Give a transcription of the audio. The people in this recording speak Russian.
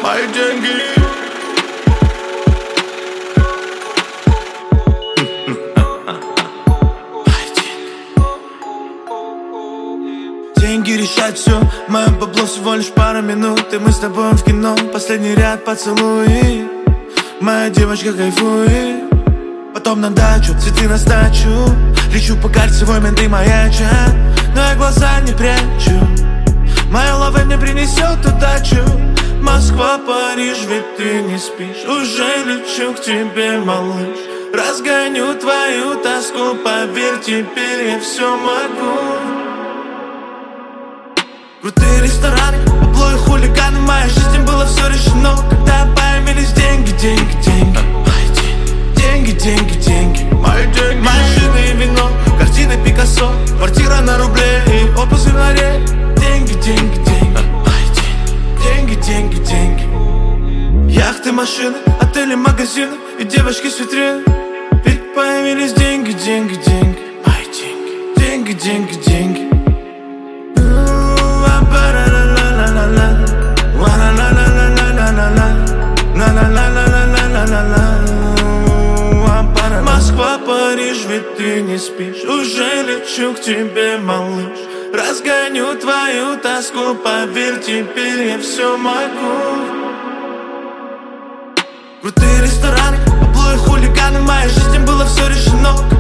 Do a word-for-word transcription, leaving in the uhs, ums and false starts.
мои деньги. Деньги решают все, мое бабло всего лишь пара минут, и мы с тобой в кино, последний ряд поцелуи. Моя девочка кайфует, потом на дачу, цветы на сдачу. Лечу по кольцевой, менты маячат, но я глаза не прячу. Моя лава мне принесет удачу. Москва, Париж, ведь ты не спишь. Уже лечу к тебе, малыш. Разгоню твою тоску, поверь, теперь я все могу. Крутые рестораны, бабло и хулиганы. В моей жизни было все решено, когда появились деньги, деньги, деньги. Деньги, деньги, деньги, мои деньги. Машины и вино, картины Пикассо, квартира на рубле и отпуск в январе. Деньги, деньги, деньги, деньги, деньги, деньги. Яхты, машины, отели, магазины и девочки с витрин. Ведь появились деньги, деньги, деньги, мои деньги. Деньги, деньги, деньги. Москва, Париж, ведь ты не спишь. Уже лечу к тебе, малыш. Разгоню твою тоску, поверь, теперь я все могу. Крутые рестораны, бабло и хулиганы. В моей жизни было все решено.